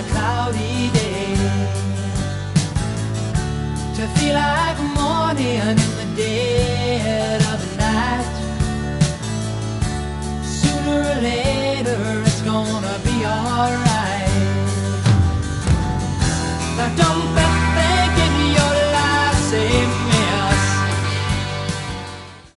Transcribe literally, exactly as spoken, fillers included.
a cloudy day, to feel like morning in the dead